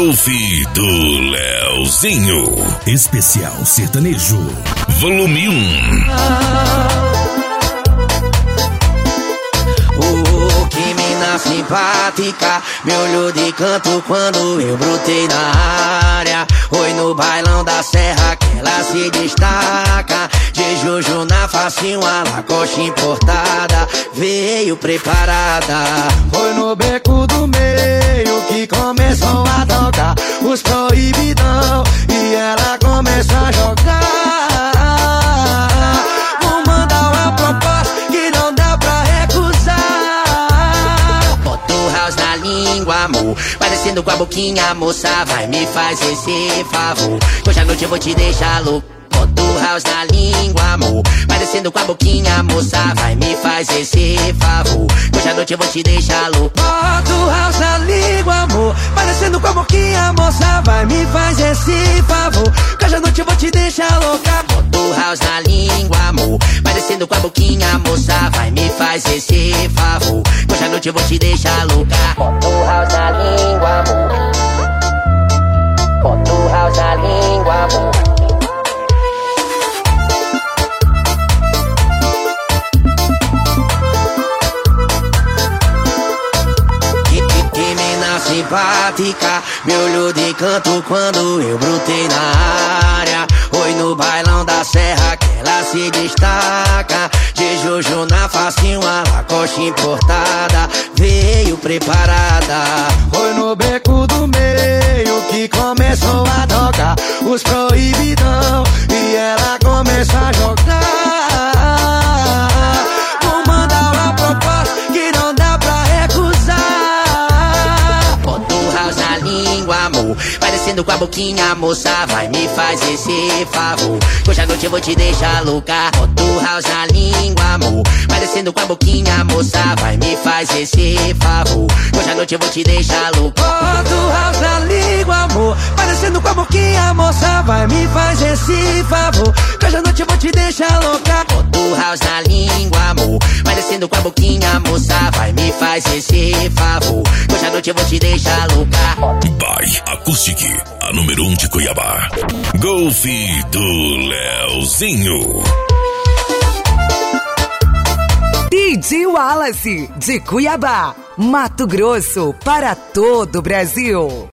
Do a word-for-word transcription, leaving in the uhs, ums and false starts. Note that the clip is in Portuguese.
Golfe do Leozinho. Especial sertanejo. Volume um. Oh, que mina simpática, me olhou de canto quando eu brotei na área. Oi, no bailão da serra que ela se destaca. De Juju na face, uma Lacoste importada, veio preparada. Foi no beco do meio que começou a tocar os proibidão e ela começou a jogar. Vou mandar uma proposta que não dá pra recusar. Bota o house na língua, amor, vai descendo com a boquinha, moça, vai me fazer esse favor. Hoje à noite eu vou te deixar louco. Bota o house na língua, amor, vai descendo com a boquinha, moça, vai me fazer esse favor. Hoje à noite eu vou te deixar louco. Bota o house na língua, amor, vai descendo com a boquinha, moça, vai me fazer esse favor. Hoje à noite eu vou te deixar louca. Bota o house na língua, amor, vai descendo com a boquinha, moça, vai me fazer esse favor. Hoje à noite eu vou te deixar louca. Bota o house na língua, amor, bota o house na língua, amor. Simpática, me olhou de canto quando eu brotei na área. Oi, no bailão da serra que ela se destaca. De Juju na face, uma Lacoste importada, veio preparada. Foi no beco do meio que começou a tocar os proibidão e ela começou a jogar. Vou mandar uma proposta que não dá pra recusar. Amor, vai descendo com a boquinha, moça, vai me fazer esse favor. Hoje à noite eu vou te deixar louca. Bota o house na língua, amor, vai descendo com a boquinha, moça, vai me fazer esse favor. Hoje à noite eu vou te deixar louca. Bota o house na língua, amor, vai descendo com a boquinha, moça, vai me fazer esse favor. Hoje à noite eu vou te deixar louca. Bota o house na língua, amor, vai descendo com a boquinha, moça, vai me fazer esse favor. Hoje à noite eu vou te deixar louca. By Acoustic, a número um de Cuiabá. Golfe do Leozinho. D J Wallace, de Cuiabá, Mato Grosso, para todo o Brasil.